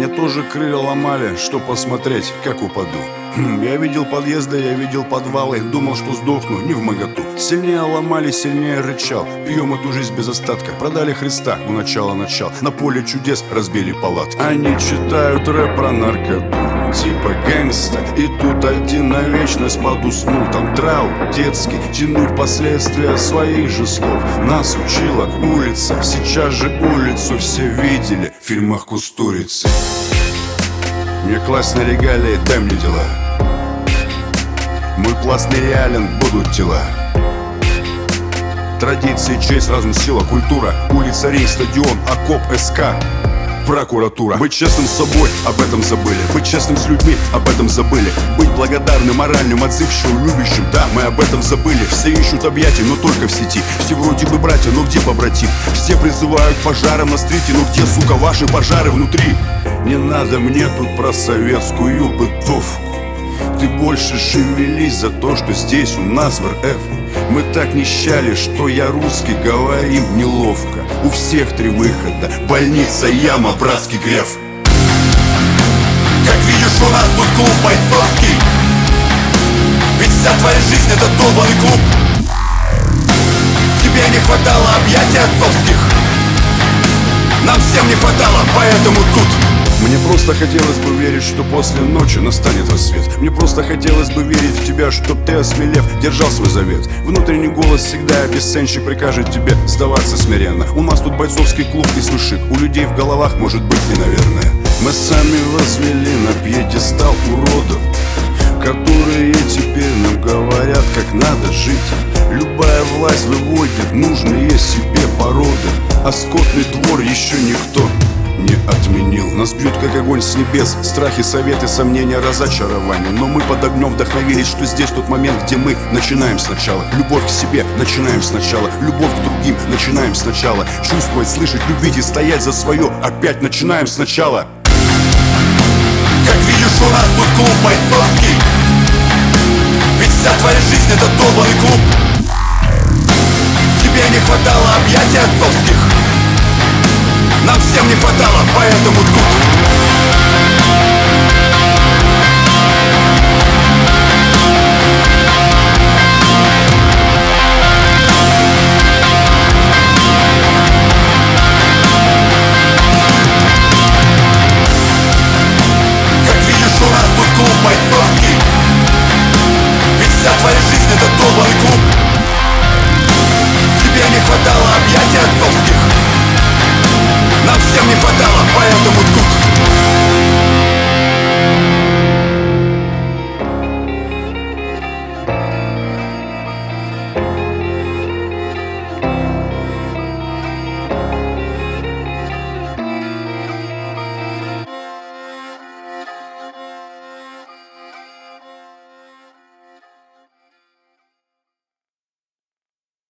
Мне тоже крылья ломали, что посмотреть, как упаду. Я видел подъезды, я видел подвалы, думал, что сдохну, не вмоготу. Сильнее ломали, сильнее рычал. Пьем эту жизнь без остатка. Продали Христа у начала начал. На поле чудес разбили палатки. Они читают рэп про наркоту, типа гэнгста. И тут один на вечность подуснул. Там траур детский, тянуть последствия своих же слов. Нас учила улица, сейчас же улицу все видели в фильмах Кустурицы. Мне класть на регалии, дай мне дела. Мой пласт нереален, будут тела. Традиции, честь, разум, сила, культура. Улица, ринг, стадион, окоп, СК, прокуратура. Быть честным с собой, об этом забыли. Быть честным с людьми, об этом забыли. Быть благодарным, моральным, отзывчивым, любящим. Да, мы об этом забыли. Все ищут объятия, но только в сети. Все вроде бы братья, но где побратим? Все призывают к пожарам на стрите, но где, сука, ваши пожары внутри? Не надо мне тут про советскую бытовку. Ты больше шевелись за то, что здесь у нас в РФ мы так нищали, что я русский, говорим неловко. У всех 3 выхода, больница, яма, братский греф. Как видишь, у нас тут клуб бойцовский. Ведь вся твоя жизнь это долбанный клуб. Тебе не хватало объятий отцовских. Нам всем не хватало, поэтому тут. Мне просто хотелось бы верить, что после ночи настанет рассвет. Мне просто хотелось бы верить в тебя, чтоб ты, осмелев, держал свой завет. Внутренний голос всегда обесценщик прикажет тебе сдаваться смиренно. У нас тут бойцовский клуб и свышик. У людей в головах может быть и наверное. Мы сами возвели на пьедестал уродов, которые теперь нам говорят, как надо жить. Любая власть выводит нужные себе породы, а скотный двор еще никто не отменил. Нас бьют как огонь с небес, страхи, советы, сомнения, разочарования. Но мы под огнем вдохновились, что здесь тот момент, где мы начинаем сначала. Любовь к себе начинаем сначала, любовь к другим начинаем сначала. Чувствовать, слышать, любить и стоять за свое опять начинаем сначала. Как видишь, у нас тут клуб бойцовский. Ведь вся твоя жизнь это долбанный клуб. Тебе не хватало объятий отцовских. Нам всем не хватало, поэтому тут. Как видишь, у нас тут клуб бойцовский. Ведь вся твоя жизнь это долбанный клуб. Тебе не хватало объятий отцовских. Нам всем не хватало.